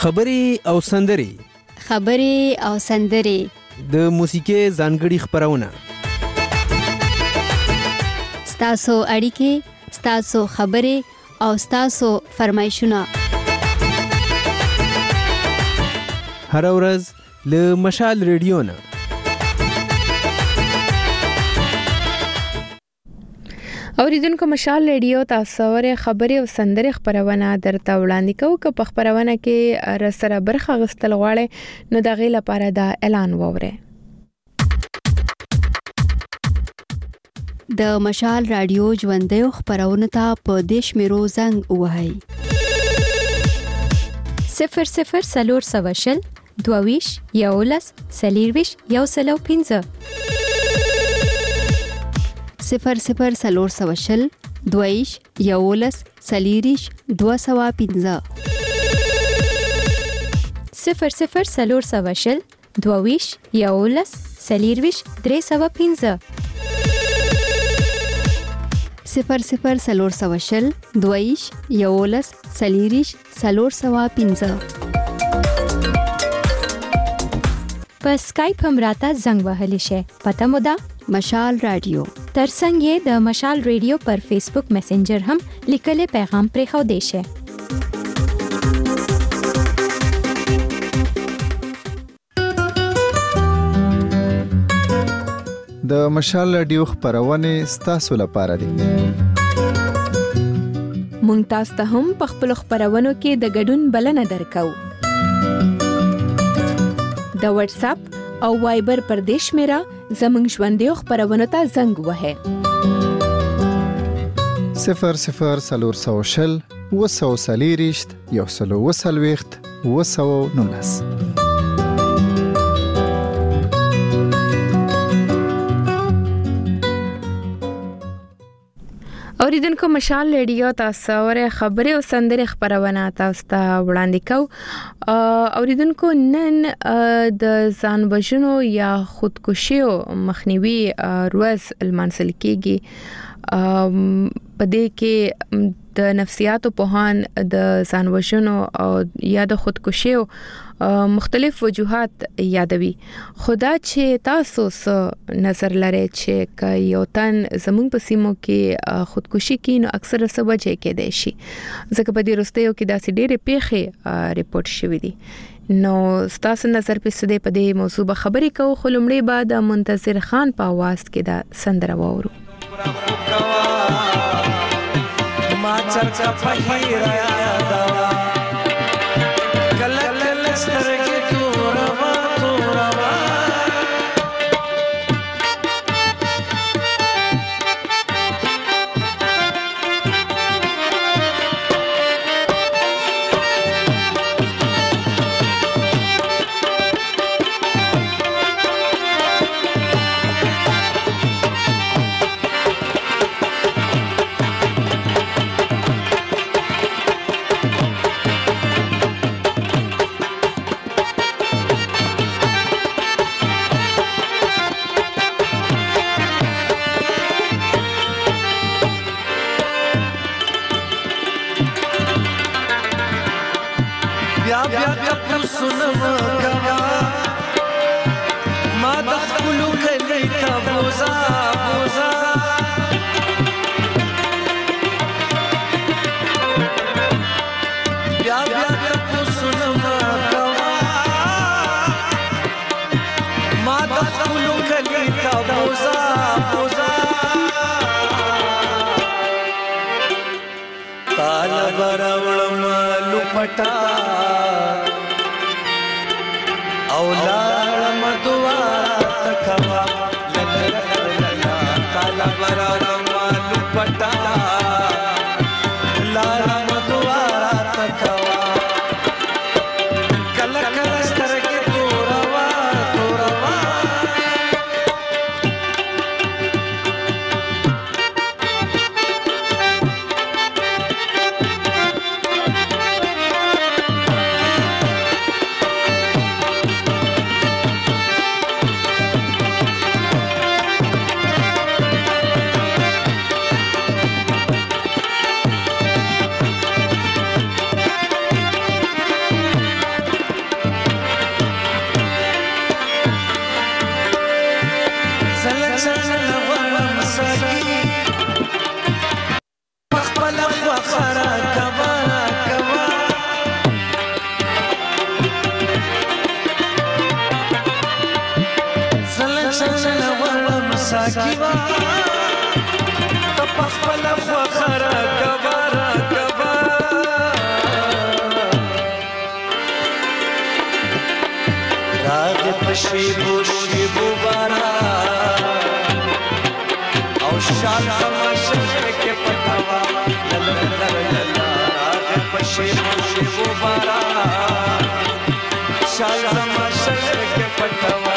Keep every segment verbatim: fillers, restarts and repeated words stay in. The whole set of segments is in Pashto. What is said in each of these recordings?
خبرې او سندرې خبرې او سندرې د موسیقۍ ځانګړي خپرونه ستاسو اړیکې ستاسو خبرې او ستاسو فرمایشونه هر ورځ له مشال ریډیو نه اوریدونکو مشال ریډیو تاسو ور خبرې او سندرې خبرونه درته وړاندې کوو که په خبرونه کې رسره برخه غستل غواړي نو د غي لپاره دا اعلان ووره د مشال رادیو ژوندۍ خبرونه ته په دیش میرو زنګ وهاي صفر صفر سلور سواشل دوویش یولس سلیرویش یو سلو پینځه صفر صفر سلور سواشل دویش یولس سلیریش دو سوا پینځه صفر صفر سلور سواشل دوویش یولس سلیرویش درې سوا پینځه صفر صفر سلور سواشل دویش یولس سلیریش سلور سوا پینځه په اسکایپ هم راته زنګ وهلی شي پته مو ده مشال رادیو ترڅنګ یې د مشال ریډیو پر فیسبوک میسنجر هم لیکلي پیغام پرې خو دی شي د مشال رادیو خبرونه ستاسو لپاره دي مونږ تاسو ته هم په خپل خبرونو کې د ګډون بلنه درکو د واتس اپ او وایبر پر دیش میرا زمنګ ژوندۍ خبرونه ته زنګ وهه صفر صفر سلور سوشل وسو سلیریشت یو سلو وسلويخت وسو نونس اوریدونکو مشال ریډیو تاسو ور خبرې او سندرې خبرونه تاسو ته وړاندې کو اوریدونکو نن د ځان وژنو یا خودکشیو مخنیوي ورځ المنسل کېږي په دې کې د نفسیاتو پوهان د ځان وژنو او یا د خودکشیو مختلف وجوهات یادوي خدا چې تاسو نظر لري چې یو تن زموږ په سیمو کې خودکشي کوي نو اکثر څه وجه کې دی شي ځکه په دې وروستیو کې داسې ډېرې پیښې ریپورت شوې دي نو تاسو نظر په سده په دې موضوع به خبرې کوو خو لمړی بعد منتظر خان په आवाज کې دا سندره وورو ما چرچا پهیرا یادا کله کله سترګې توروا توروا چل ورم ساکیوا تپخپل فخرا کبارا کبا راغ پشیبو شیبو بارا او شال سماشن کے پتاوا راغ پشیبو شیبو بارا شال سماشن کے پتاوا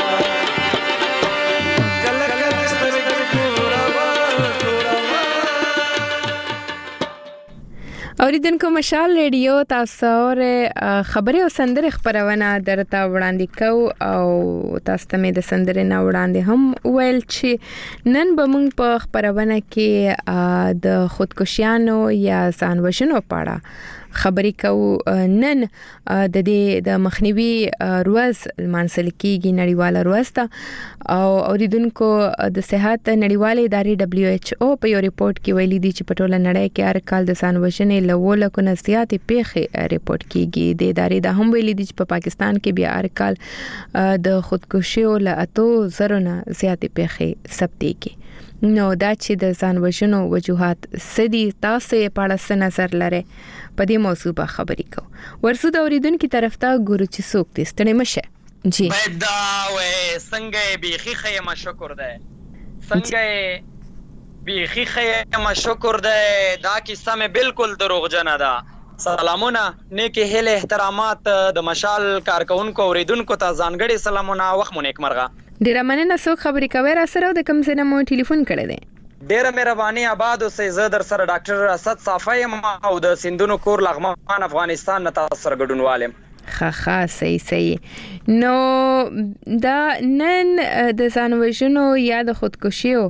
اوریدونکو مشال ریډیو تاسو اوره خبري او سندره خبرونه درته وړاندې کو او تاسو ته مې د سندره نه وړاندې هم ویل چې نن به موږ په خبرونه کې د خودکشیانو یا ځان وژنو په اړه خبرې کوو. نن د دې د مخنیوي ورځ لمانځل کیږي، نړیواله ورځ ده او اوریدونکو د صحت نړیوالې ادارې دبليو ایچ او په یو ریپورت کې ویلي دي چې په ټوله نړۍ کې هر کال د ځان وژنې له ولکو نه زیاتې پیښې ریپورت کیږي. د ادارې د هم ویلي دي چې په پاکستان کې بیا هر کال د خودکشیو له اتو زرو نه زیاتې پیښې ثبتېږي. نو دا چې د ځان وژنو وجوهات سدي تاسو په اړه څه نظر لرئ په دې موضوع به خبرې کوو. ورسو د اوریدونکو طرف ته ګورو چې څوک دې ستړي مشه. جی پیدا وې څنګه بیخي خیمه شکر ده څنګه بیخي خیمه شکر ده دا کیسه مې بالکل دروغجن ده. سلامونه نیک هله احترامات د مشال کارکونکو اوریدونکو ته ځانګړي سلامونه وخت مو نیک مرغه. ډیره مننه څوک خبرې کوي را سره د کوم ځای نه مو ټلیفون کړی دی؟ ډیره مهرباني آباد اوسئ. زه در سره ډاکټر اسد صافی یم او د سندونو کور لغمان افغانستان نه تاسو سره ګډونوال یم. ښه ښه صحیح صحیح. نو دا نن د ځان وژنو یا د خودکشیو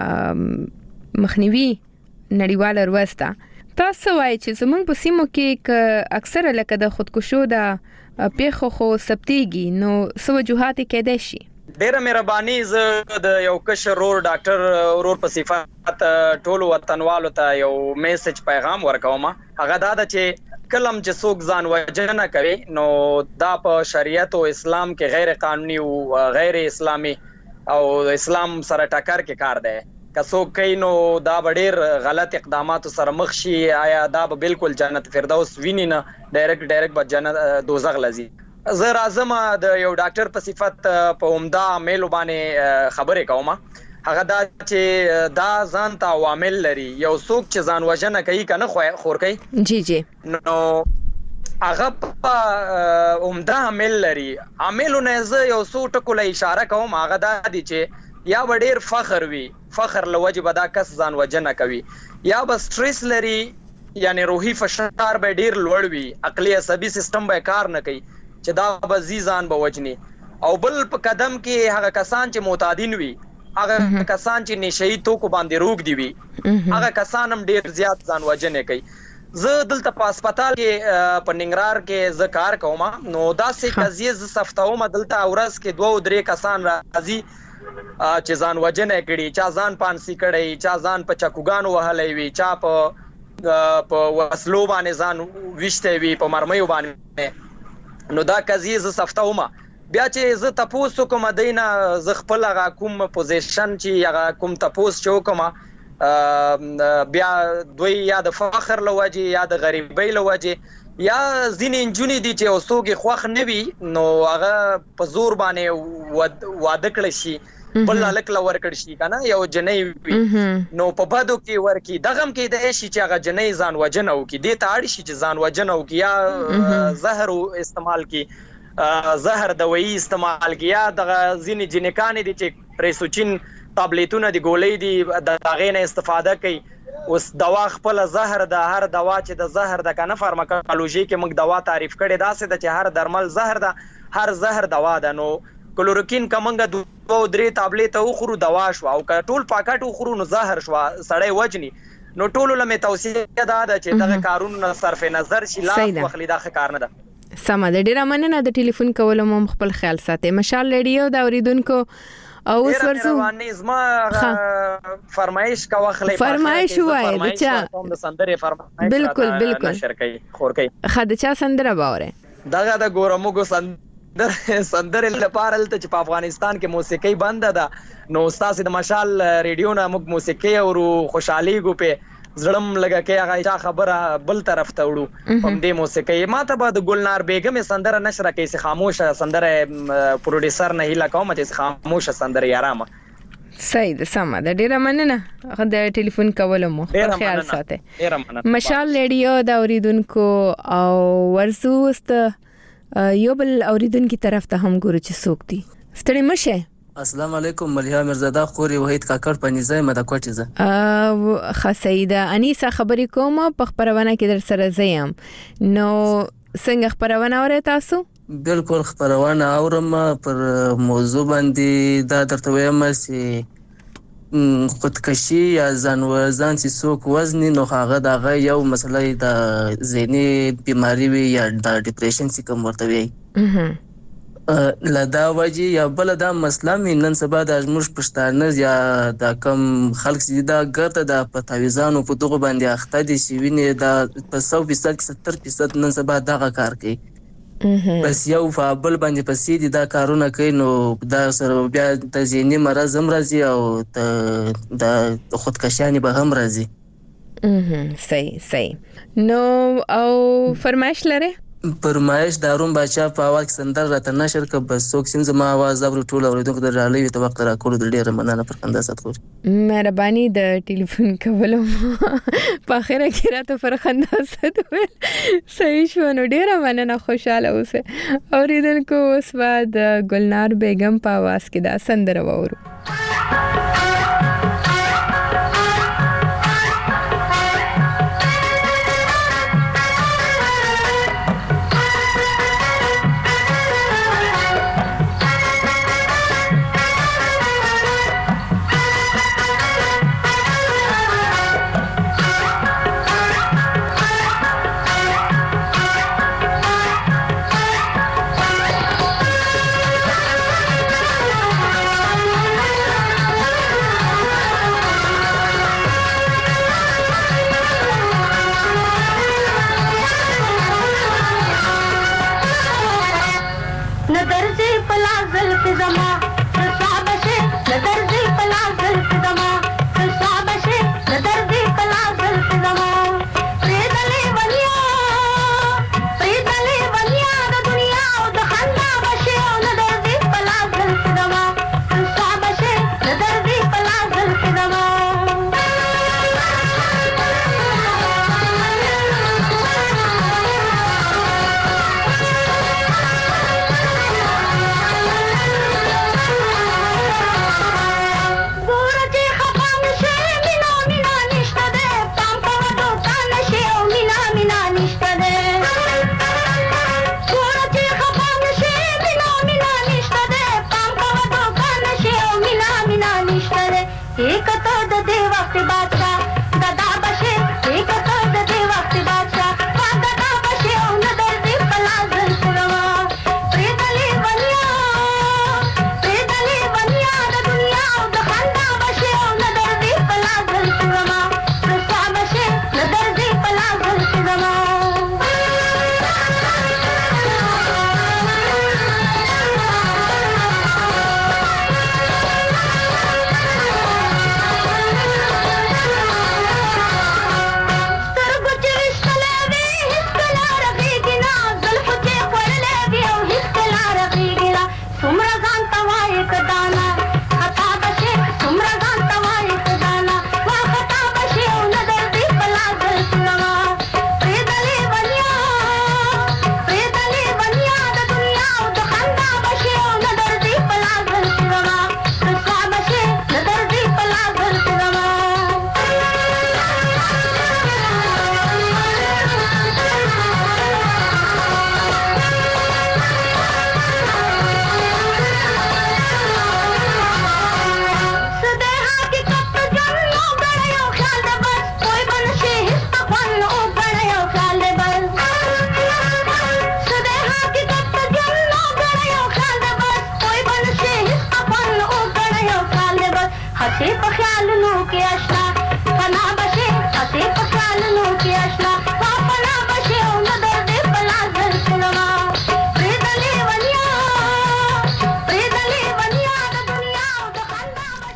مخنیوي نړیواله ورځ ده. تاسو وایئ چې زموږ په سیمو کې اکثره لکه د خودکشیو د پیښو خو ثبتېږي، نو څه وجوهات کېدای شي؟ ډیره مهرباني. زه د یو کشر رور ډاکټر ورور په صفات ټولو وطنوالو ته یو میسج پیغام ورکوم. هغه دا ده چې کلم چې څوک ځان وژنه کوي نو دا په شریعت او اسلام کې غیر قانوني او غیر اسلامي او اسلام سره ټکر کې کار دی. که څوک کوي نو دا ډېر غلط اقدامات سره مخ شي. آیا دا به بالکل جنت فردوس ویني نه، ډایرکټ ډایرکټ به جنت دوزخ لذي. زه راځم د یو ډاکټر په صفت په عمده عاملو باندې خبرې کوم. هغه دا چې دا ځان ته عوامل لري. یو څوک چې ځان وژنه کوي کنه خور کوي جی جی نو هغه په عمده عامل لري. عاملونه زه یو څو ټکو له اشاره کوم. هغه دا دي چې یا به ډېر فخر وي، فخر له وجې به دا کس ځان وژنه کوي، یا به سټریس لري یعنی روحي فشار به ډېر لوړ وي، عقلي عصبي سیستم به کار نه کوي چې دا به ځان به وجني. او بل په قدم کې هغه کسان چې معتادین وي، هغه کسان چې نشئی توکو باندې روغ دي وي، هغه کسان هم ډېر زیات ځان وژنه کوي. زه دلته په هسپتال کې په ننګرهار کې زه کار کوم. نو داسې قضیې زه ثبتوم. دلته ورځ کې دوه او درې کسان راځي چې ځان وژنه کړي، چا ځان پانسي کړي، چا ځان په چاکوګانو وهلی وي، چا په په وسلو باندې ځان ویشته وي، په مرمیو باندې. نو دا قضیه زه ثبتوم. بیا چې زه تپوس کوم دینه زه خپل هغه کوم پوزیشن چې هغه کوم تپوس چې وکم بیا دوی یا د فخر له وجې یا د غریبۍ له وجې یا ځینې نجونې دي چې اوسوګ خوښ نه وي نو هغه په زور باندې واده کړی شي، بل لک لور کړی شي کنه یو جنۍ وي نو په بدو کې ورکی دغم کې د شي چې هغه جنۍ ځان وجنه وکي دي ته اړ شي چې ځان وجنه وکي یا زهر استعمال کی زهر دوی استعمال کی یا د ځینې جنکان دي چې پریسوچین ټابلیټونه دی ګولې دي د هغه نه استفاده کوي. اوس دوا خپل زهر د هر دوا چې د زهر د کنه فارماکولوژي کې موږ دوا تعریف کړي داسې د چې هر درمل زهر ده، هر زهر دوا ده. نو کلوروکین کمنګ دوه درې ټابلیټ او خورو دوا شو او ټول پاکټ او خورو نو زهر شو سړی وجني. نو ټول لمه توصیه ده چې دغه کارونه صرف نظر شي لا وخلی دغه کار نه ده. سمه ده. ډیره مننه د ټلیفون کولو مو خپل خیال ساتئ. مشال ریډیو دا اوریدونکو او اوس ورسو زما فرمایش کا وخت لې فرمایش وای د چا د سندره فرمایش بالکل بالکل شرکای خور کوي خد چا سندره باوره دغه د ګورموګو سند سندر سندر لپاره لته چې په افغانستان کې موسیقي بند ده نو استاد د مشال ریډیو نه موږ موسیقي او خوشحالي ګو په زړم لګه کې هغه چا خبره بل طرف ته وړو هم دې موسیقي ماته به د ګلنار بیگم سندر نشره کې سي خاموشه سندر پروډوسر نه هیله کوم چې خاموشه سندر یارامه صحیح ده سمه ده ډیره مننه د ټلیفون کولو مو خیال ساته ډیره مننه مشال ریډیو د اوریدونکو او ورزو است یو بل اوریدونکو طرف ته هم ګورو چې څوک دي ستړي مشه السلام علیکم ملیا مرزاده خوري وحید کاکړ پنځه مده کوټی زه ا خسیده انیسه خبرې کوم په خبرونه کې در سره زیم نو څنګه خبرونه اورئ تاسو بالکل خبرونه اورم پر موضوع باندې دا درته وایم چې خودکشي یا ځان ځان چې څوک وزن نو هغه دغه یو مسله د ذهني بیماری وي یا د ډیپریشن څخه کوم ورته وي لدا وجه یا بل دا مسله نن سبا د ازموش پښتانه یا د کم خلک چې دا ګرته د پتاویزانو په دغه باندې اخته دي چې ویني دا په سو فیصد کې ستر فیصد نن سبا دغه کار کوي بس یو فابل باندې پسې دي دا کارونه کوي نو دا سره بیا د ذهني مرض هم راځي او د خودکشیانې به هم راځي صحیح صحیح نو او فرمایش لري فرمایش داروم بچا په اواز سندر راته نشر ک بس څوک سیم زما आवाज اوري ټول اوریدونکو د رالي ته وخت را کول د ډیره مننه پر کنده ساتور مهرباني د ټلیفون کولو په اخره کې راته پر کنده ساتور صحیح شو نو ډیره مننه خوشاله اوسه اوریدونکو اوس بعد ګلنار بیگم په आवाज کې دا سندر وورو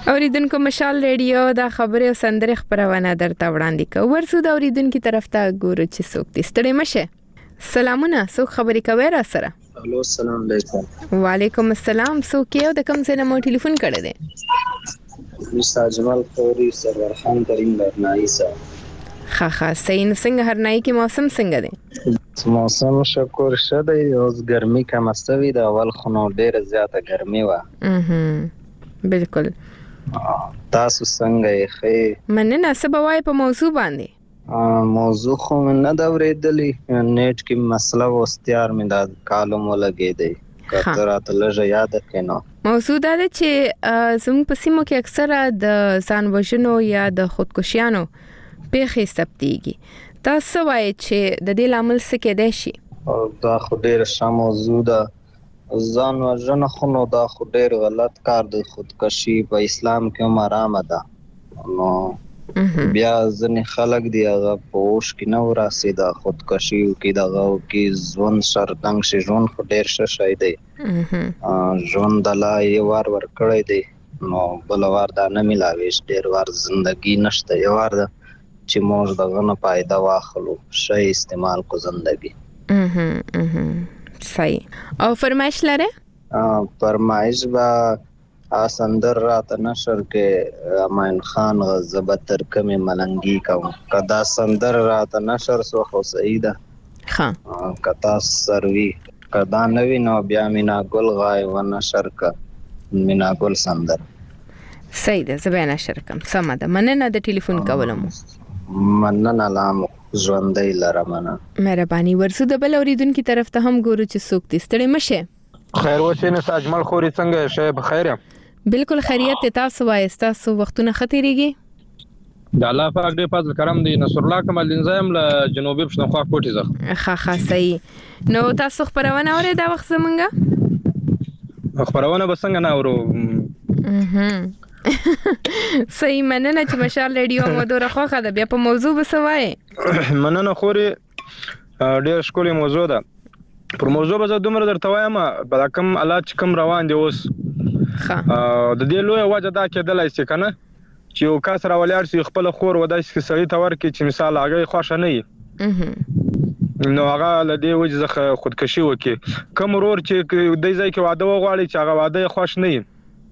اوریدونکو مشال ریډیو دا خبره او سندره خبرونه درته وړاندې کوي. ورسو دا اوریدونکو طرف ته ګورو چې څوک دي. ستړي مشه. سلامونه، څوک خبرې کوي را سره؟ الو السلام علیکم. وعلیکم السلام. څوک یو د کوم ځای نه مو ټلیفون کړی دی؟ مستر اجمل خوري سرور خان کریم لرنای سره. ها ها صحیح. نو څنګه هرنای کې موسم څنګه دی؟ موسم شکر شه دی، اوس ګرمي کم استوي، د اول خو نو ډیره زیاته ګرمي و. اها بالکل. تاسو څنګه یې؟ خې مننه. څه به وایي په موضوع باندې؟ موضوع خو نه دا ورېدلې، نیټ کې مسله و استیار مې دا کالم ولګېدی، که راته لږه یاد کړې نو. موضوع دا ده چې زموږ په سیمو کې اکثره د ځان وژنو یا د خودکشیانو پیښې ثبتېږي. تاسو وایي چې د دې لامل څه کېدای شي؟ دا خو ډېره ښه موضوع ده. ځان وژنه خو نو دا خو ډېر غلط کار دی. خودکشي په اسلام کې هم حرامه ده. نو بیا ځینې خلک دی هغه په اوش کې نه وراسي دا خودکشي وکړي، دغه وکړي، ژوند سرتنګ شي. ژوند خو ډېر ښه شی دی. ژوند الله یې وار ورکړی دی، نو بله وار دا نه میلاویږي. ډېر وار زندګي نشته، یو وار ده چې موږ دغه نه فایده واخلو، ښه استعمال کو زندګي. صحیح. او فرمایش لره؟ فرمایش با سندر راته نشر کې امان خان غزبه تر کمه ملنګي کوم. کدا سندر راته نشر سو خو صحیح ده. ها کتا سروي کدا نوی نو بیا مینا ګل غای و نشر کا مینا ګل سندر. صحیح ده. زبې نشر کوم. سم ده. مننه د ټلیفون کولم. مننه لام ژوندۍ لره مننه. مهرباني. ورسو د بل اوریدونکو طرف ته هم ګورو چې څوک دي. ستړي مشه. خیر اوسې نه اجمل خوري څنګه شه؟ بخیر یم. بالکل خیریت. تاسو وایي تاسو وختونه ختیریږي؟ د الله پاک دې فضل کرم دی. نصر الله کمال انزایم له جنوبي پښتونخوا کوټي زخ. ها ها صحیح. نو تاسو خبرونه اورئ دا وخت زمونږه؟ خبرونه به څنګه نه اورو؟ اها صحیح. مننه چې مشال ریډیو مو دوره خوخه ده. بیا په موضوع به څه وایي؟ مننه خوري، ډېر ښکلې موضوع ده. پر موضوع به زه دومره درته وایم، په کوم حالات چې کوم روان دي اوس د دې لویه وجه دا کېدلی شي که نه چې یو کس راولاړ شي خپله خور وداسې سړي ته ورکړي چې مثال هغه یې خوښه نه وي، نو هغه له دې وجې څخه خودکشي وکړي. کوم ورور چې دې ځای کې واده وغواړي چې هغه واده یې خوښ نه وي،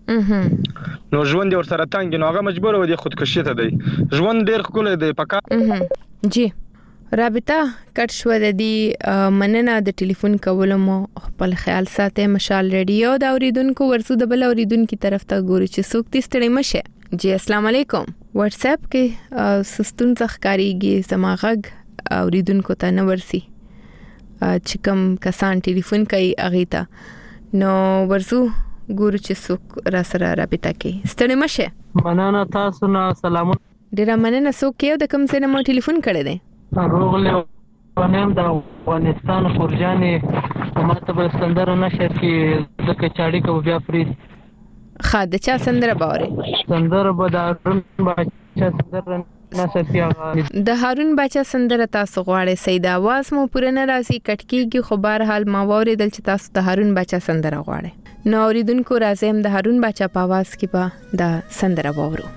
نو ژوند یې ورسره تنګ نو هغه مجبور و دې خودکشي ته دی. ژوند ډېر ښکلی دی. پکار جی رابطه کټ شو د دې. مننه د ټلیفون کولو مو. خپل خیال ساتئ. مشال ریډیو دا اوریدونکو. ورسو د بل اوریدونکو طرف ته ګورو چې څوک دي. ستړي مشه. جی السلام علیکم. واتس اپ کې سستون ځخکاریږي زما غږ اوریدونکو ته نه ورسي چې کوم کسان ټلیفون کوي اغه ته. نو ورسو ګورو چې څوک را سره رابطه کوي. ستړي مشه. مننه. تاسو نه سلامونه. ډیر مننه. څوک یو د کوم ځای نه مو ټلیفون کړی دی؟ روغله ونیم د افغانستان خورجانې ماته به سندره نشر کې د کچاړي کو بیا فرید. خا د چا سندره باورې؟ سندره به د هارون بچا سندره نشر کې. د هارون بچا سندره تاسو غواړئ؟ سید आवाज مو پوره نه راځي کټکیږي، خو بهر حال ما وریدل چې تاسو د هارون بچا سندره غواړئ. نو اوریدونکو راځم د هارون بچا په आवाज کې به د سندره وورو.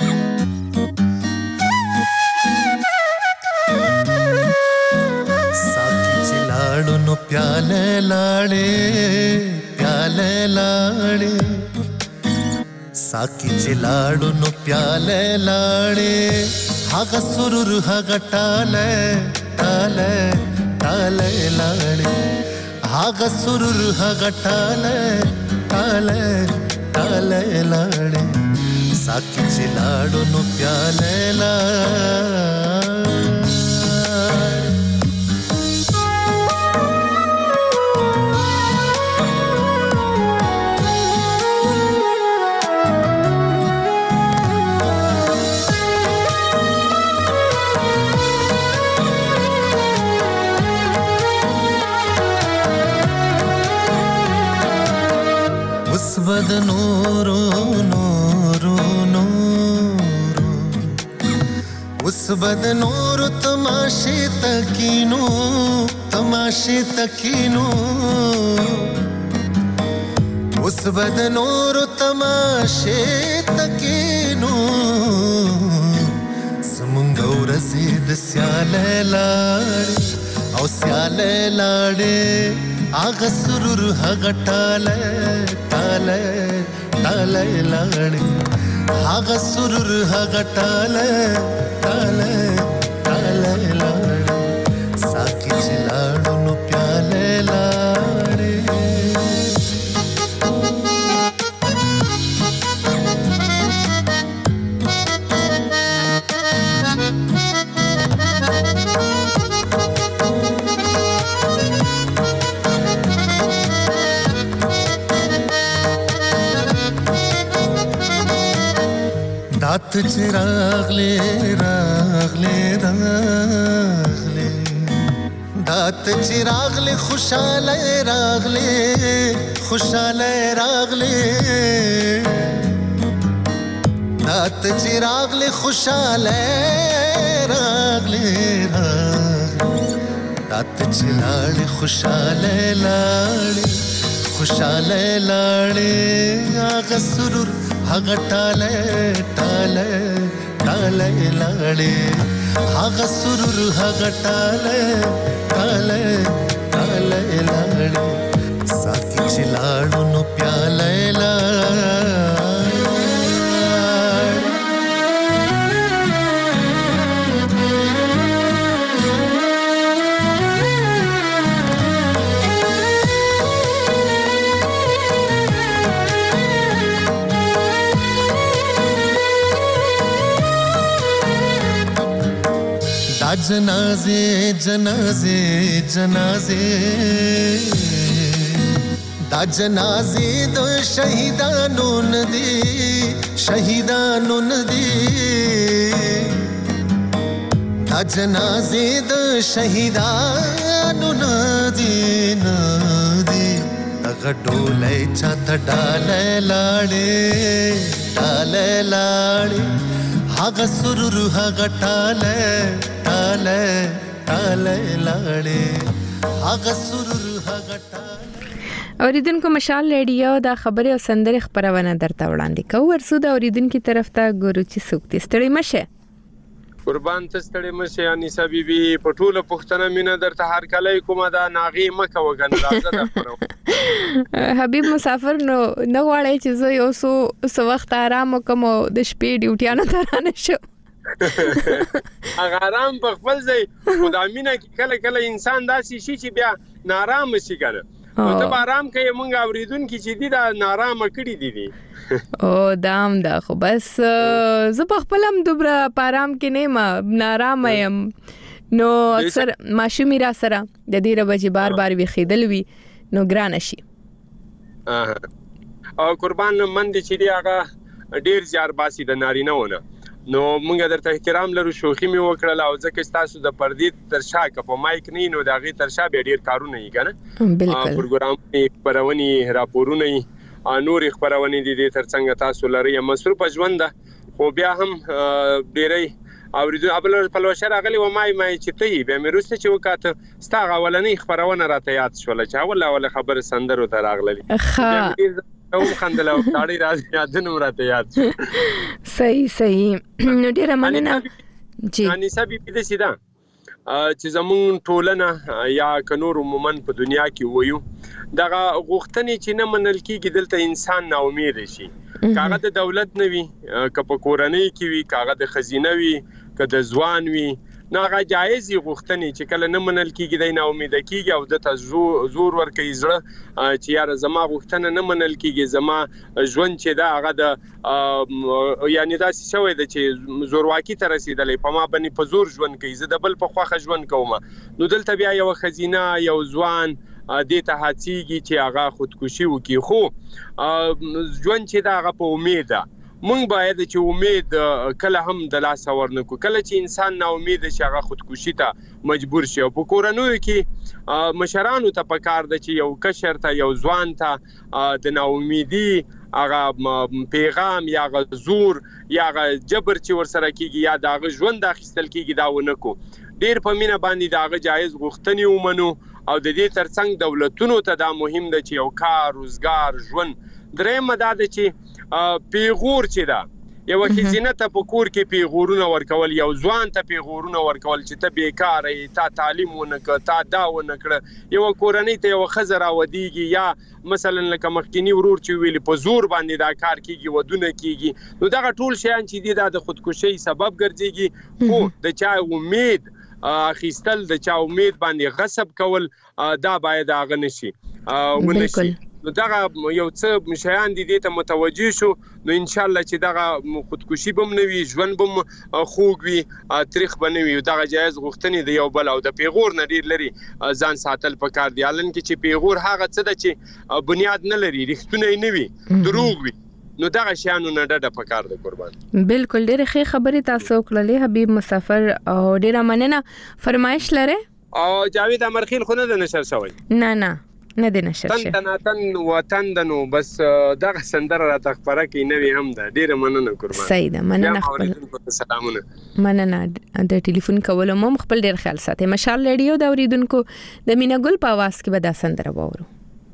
نو پیاله لاړې پیاله لاړې ساکی چلاړو نو پیاله لاړې هغه سرور هغه ټاله ټاله ټاله لاړې هغه سرور هغه ټاله ټاله ټاله لاړې ساکی چلاړو نو پیاله لاړې بد نورو نورو نورو اس بد نورو تماشے تکینو تماشے تکینو اوس بد نور تماشه تکینو زمونږ ورځې د سیاله لاړې او سیاله لاړې هغه سرور هغه ټاله ټاله ټاله لاړې هغه سرور هغه ټاله ټاله ټاله لاړې ساکي چې لاړو نو پیاله لاړې دات چې راغلې راغلې راغلې دات چې راغلې خوشاله راغلې خوشاله راغلې دات چې راغلې خوشاله راغلې راغلې دات چې لاړې خوشاله لاړې خوشاله لاړې هغه سرور هغه ټاله ټاله ټاله لاړې هغه سرور هغه ټاله ټاله ټاله لاړې ساکي چې لاړو نو پیاله لاړې جنازے جنازے جنازے دا جنازے دو شہیدانو ندی شہیدانو ندی دا جنازے دو شہیدانو ندی ندی دغه ډولۍ چاته ډاله لاړې ډاله لاړې هغه سرور هغه ټاله ټاله ټاله لاړې هغه سرور هغه ټاله اوریدونکو مشال ریډیو دا خبرې او سندرې خبرونه درته وړاندې کوو ورسو دا اوریدونکو طرف ته ګورو چې څوک دې ستړي مشه قربان ته ستړي مشه انیسه بیبي په ټوله پښتنه مینه درته هر کله کومه دا ناغي مکه وګن راځه دا پرو حبیب مسافر نو نه غواړي چې زه یو څو څو وخت آرام وکم د شپې ډیوټیانو ته رانه شم هغه آرام په خپل ځای خدای مینه کله کله انسان داسې شي چې بیا نارام شي کنه او ته آرام کوي مونږ اوریدونکو چې دي دا نارام کړي دي دي او دام دا خو بس زه په خپلم دوبره پارام کې نه ما نارام یم نو اکثر ماشومی را سره د دې ربجې بار بار وی خیدل وی نو ګران شي او قربان من دي چې دی هغه ډیر زیار باسي د نارینه ونه نو موږ درته احترام لرو شوخي مې وکړل او ځکه تاسو د پردې تر شا کپ مایک نه نو د غي تر شا به ډیر کارونه یې کنه بالکل پروګرام خبرونی راپورونه نور خبرونه دي د ترڅنګ تاسو لري مصروف ژوند خو بیا هم ډیرې اوریدو ابل په لوشر غلي و مای مای چې تی به مې روسته چې وکاته ستا غولنې خبرونه راته یاد شول چې اول اول خبر سندرو ته راغلي او خندل او تاړي راځي یادونه راته یاد صحیح صحیح نو ډیره مننه جی ان سبي په دې سیده چې زمون ټولنه یا کنور عموما په دنیا کې وایو دغه غوښتنې چې نه منل کېږي دلته انسان نا امید شي کاغه د دولت نه وي که په کورنۍ کې وي کاغه د خزینه وي که د ځوان وي ناغه جایز غوښتنې چې کله نه منل کېږي د نا امید کېږي او د زور ورکې زړه چې یار زما غوښتنه نه منل کېږي زما ژوند چې دا هغه د یعنی دا شوی د چې زورواکي تر رسیدلې په ما باندې په زور ژوند کوي زه د بل په خوخه ژوند کوم نو دلته بیا یو خزینه یو ځوان د ته هڅیږي چې هغه خودکشي وکړي خو ژوند چې دا هغه په امید ده مونږ باید چې امید کله هم د لاس ورنکو کله چې انسان نا امید شي هغه خودکشي ته مجبور شي او په کورنۍ کې مشرانو ته پکار د چې یو کشر ته یو ځوان ته د نا امیدي هغه پیغام یا غزور یا جبر چې ورسره کیږي یا د ژوند اخیستل کیږي دا ونکو ډیر په مینه باندې دا جایز غوښتنې ومنو او د دې ترڅنګ دولتونو ته دا مهم ده چې یو کار روزګار ژوند درېمه دا ده چې پیغور چې ده یو ښځینه ته په کور کې پیغورونه ورکول یو ځوان ته پیغورونه ورکول چې ته بیکاره یې تا تعلیم ونه کړ تا دا ونه کړه یو کورنۍ ته یو ښځه راودیږي یا مثلا لکه مخکینی ورور چې ویلي په زور باندې دا کار کیږي ودونه کیږي نو دغه ټول شیان چې دي دا د خودکشي سبب ګرځيږي خو د چا امید اخیستل د چا امید باندې غصب کول دا باید هغه نشي ونشي نو دغه یو څه شیان دي دې ته متوجي شو نو ان شاء الله چې دغه خودکشي بم نوي ژوند بم خوږ وي تاریخ بنوي دغه جایز غوښتنې د یو بل او د پیغور نه ډیر لري ځان ساتل پکار دی الان کې چې پیغور هغه څه ده چې بنیاد نه لري رښتونه نه وي دروغ وي نو دغه شیانو نه ډډه پکار ده قربان بالکل ډېر ښه خبرې تاسو کړلې حبیب مسافر او ډېر مننه فرمایش لره او جاوید امرخیل خو نه د نشر شوی نه نه نه د نشر شوی تن تن وطن دنو بس دغه سندره را تخبره کې نوی هم ده ډېر مننه قربان صحیح ده مننه خپل سلامونه مننه د ټلیفون کولو مم خپل ډېر خیال ساتي مشال ریډیو د اوریدونکو د میناګل په आवाज کې به دا سندره وورو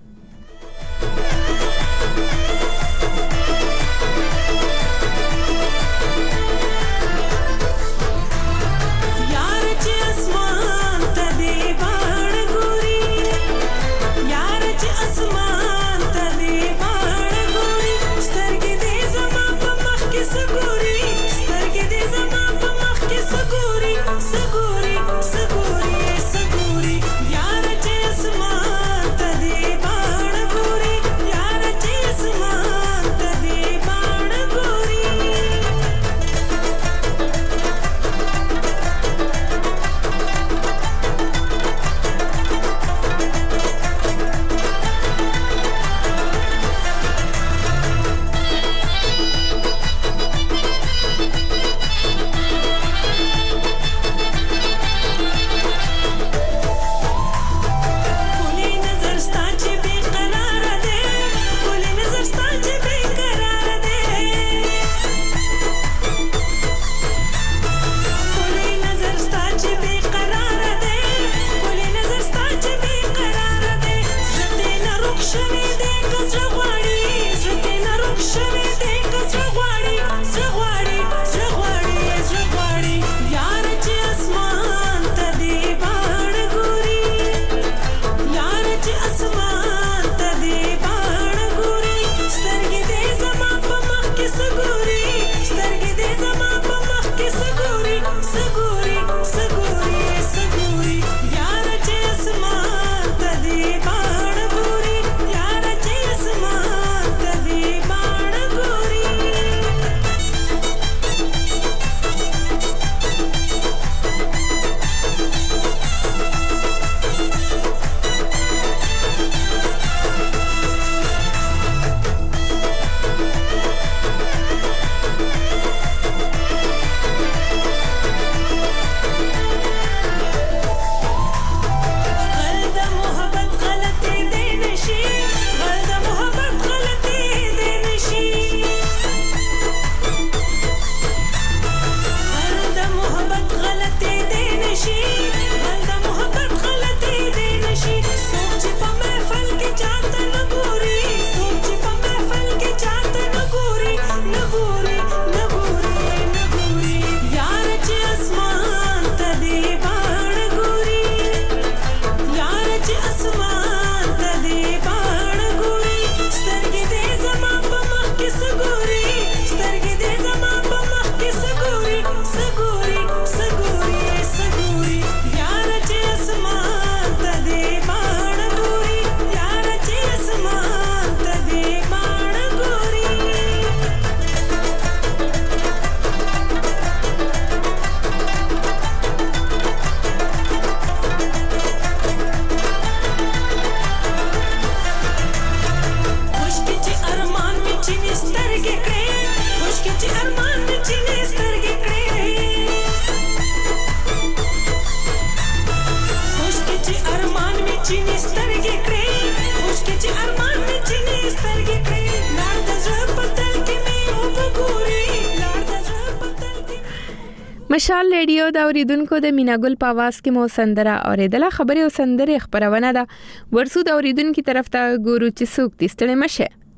مشال ریډیو دا اوریدونکو د میناګل په आवाज کې مو سندره اوریدله خبري او سندره خبرونه ده ورسو د اوریدونکو طرف ته ګورو چې څوک دې ستړي مشه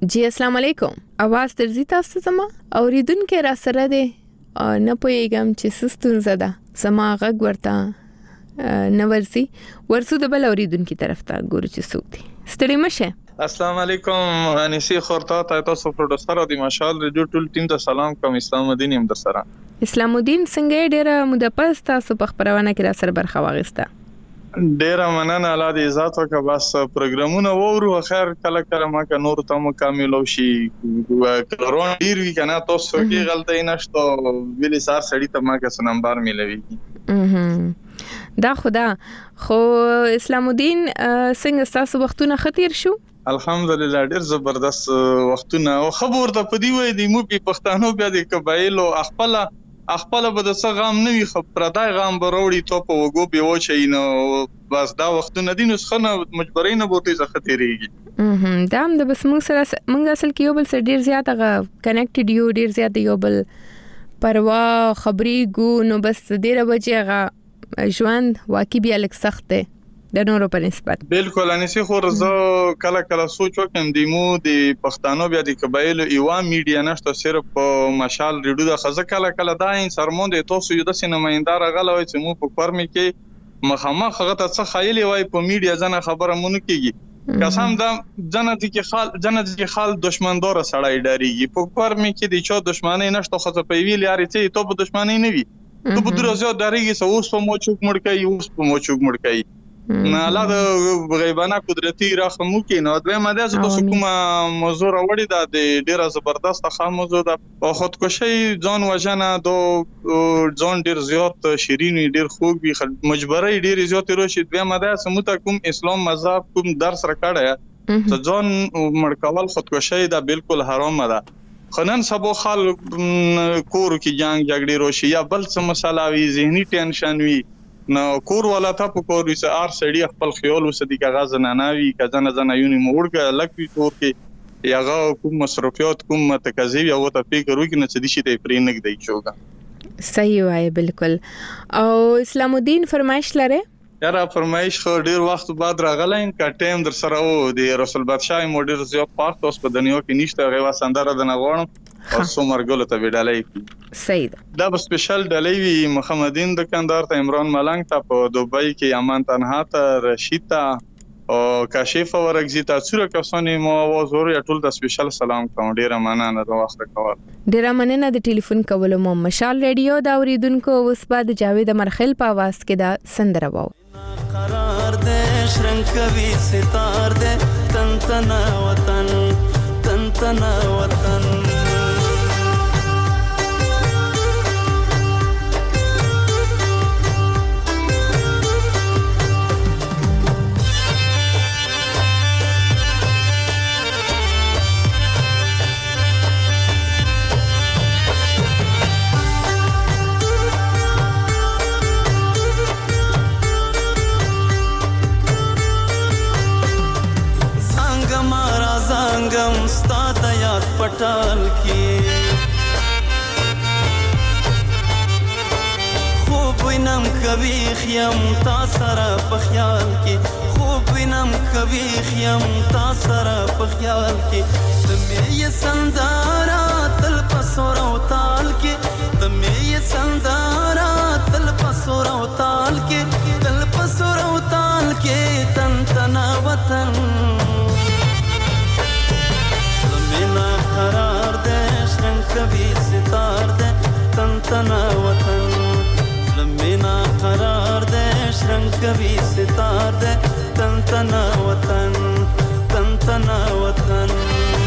جی السلام علیکم. اواز درځي تاسو زما اوریدونکو را سره دی نه پوهیږم چې سستون زده زما غږ ورته نه ورسي ورسو د بل اوریدونکو طرف ته ګورو چې څوک دی. ستړي مشه. السلام علیکم انیسی خورتا تاسو پروډوسر او د مشال ریډیو ټول ټیم ته سلام کوم. اسلام الدین هم در سره. اسلام الدین څنګه ډیره موده پس تاسو په خبرونه کې را سره برخه واغسته. ډیره مننه الله دې عزت وکړه. بس پروګرامونه وورو خیر کله کله ما که نور ته مکمل شي کرونا ډیر وی کنه تاسو کې غلطی نشته ویلي سار سړی ته ما که نمبر ملوي. دا خدا خو اسلام الدین څنګه تاسو وختونه خطر شو؟ الحمدلله ډیر زبردست وختونه او خبر ته پدی وای دی مو په پښتنو بیا د قبایل او خپل خپل به د څه غام نه وي خبردای غام بروړي ته په وګو به وچی نو بس دا وختونه دي نو څنګه مجبورین بوتي څه خطرېږي. دا هم د بس موږ سره موږ اصل کې یو بل سره ډیر زیات کنیکټډ یو ډیر زیات یو بل پروا خبري ګو نو بس ډیره بچي هغه ژوند واقعي بیا لک سخت دی د نورو په نسبت. بالکل انیسی خو زه کله کله سوچ وکم د مو د پښتنو بیا د قبایل ایوا میډیا نشته صرف په مشال ریډیو د خزه کله کله دا ان سرمون د تاسو یو د سینمایندار غلوي چې مو په فرم کې مخامخ هغه ته څه خایلی وای په میډیا ځنه خبره مونږ کیږي قسم دا جنت کې خال جنت کې خال دشمندار سړی ډاریږي په فرم کې د چا دشمنی نشته خو په ویل یاري ته ته په دشمنی نه وي ته په درځو ډاریږي سو اوس په مو چوک مړکای اوس په مو چوک مړکای نه الله د غیبانه قدرتي راخمو کې نو دوی ماده زه تاسو کومه موضوع راوړی دا د ډیره زبردست خام موضوع ده او خودکشي ځان وژنه دو ځان ډیر زیات شیرین ډیر خوږ وي مجبورای ډیر زیات راشي دوی ماده سمته کوم اسلام مذهب کوم درس راکړی ته ځان مړکول خودکشي دا بالکل حرام ده. خنن سبو خال کور کې جنگ جګړې راشي یا بل څه مسله وي ذهني ټینشن وي نو کور ولا تا په کور وسه ار سړی خپل خیال وسه دی کاغذ نه ناوي کزنه زنه یونی موړګه لکوي کور کې یاغه کوم مصرفيات کوم متکذب یا وته فکر وکړي نه چې دي شي ته پرې نه دی شوګه. صحیح وای بالکل. او اسلام الدین فرمایش لره یاره فرمایش خو ډیر وخت بعد راغلاین کا ټیم در سره او د رسول بادشاہ موډر زیات پاک اوس په دنیا کې نشته غوا سندره د نغوړم او سومر ګل ته وډالای. صحیح دا به سپیشل ډلې وی محمدین دکاندار ته عمران ملنګ ته په دوبۍ کې امان تنها ته رشید ته او کاشف ورغزی ته څوره کسانې مو आवाज ور یا ټول د سپیشل سلام کوم ډیر مننه د وخت کول. ډیر مننه د ټلیفون کولو مو مشال ریډیو دا اوریدونکو اوس بعد جاوید مرخل په आवाज کې دا سندره وو. قرار دې شرنګ کوي ستار دې تن تن وطن تن تن وطن پټال کې خوب وینم کوي خیم تا سره په خیال کې خوب وینم کوي خیم تا سره په خیال کې د مې سندارا تل پسور او تال کې د مې سندارا تل پسور او تال کې تل پسور او تال کې تن تن وطن قرار دې شرنګ کوي ستار دې تن تن وطن زمینا قرار دې شرنګ کوي ستار دې تن تن وطن تن تن وطن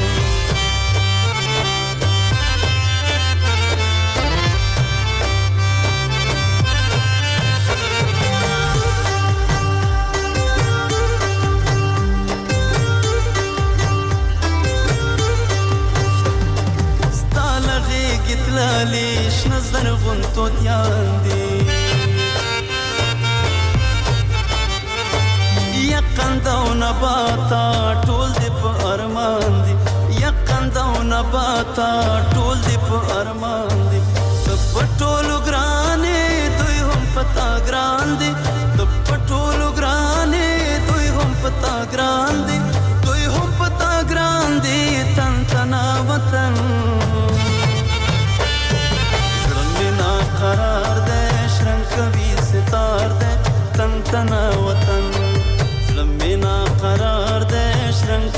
لیش نظر غنتو دیان دی یقند او نباتا ټول دی په ارمان دی یقند او نباتا ټول دی په ارمان دی په ټولو ګرانې دوی هم پتا ګران دی په ټولو ګرانې دوی هم پتا ګران دی دوی هم پتا ګران دی تن